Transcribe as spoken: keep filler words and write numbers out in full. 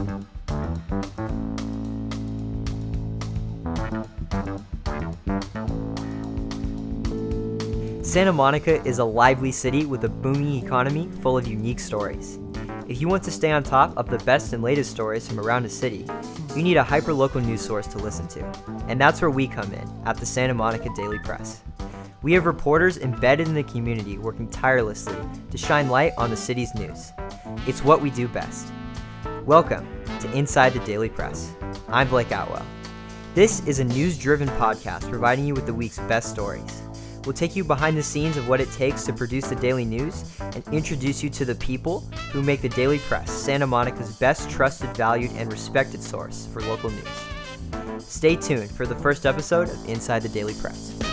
Santa Monica is a lively city with a booming economy full of unique stories. If you want to stay on top of the best and latest stories from around the city, you need a hyperlocal news source to listen to. And that's where we come in, at the Santa Monica Daily Press. We have reporters embedded in the community working tirelessly to shine light on the city's news. It's what we do best. Welcome to Inside the Daily Press. I'm Blake Atwell. This is a news-driven podcast providing you with the week's best stories. We'll take you behind the scenes of what it takes to produce the daily news and introduce you to the people who make the Daily Press Santa Monica's best trusted, valued, and respected source for local news. Stay tuned for the first episode of Inside the Daily Press.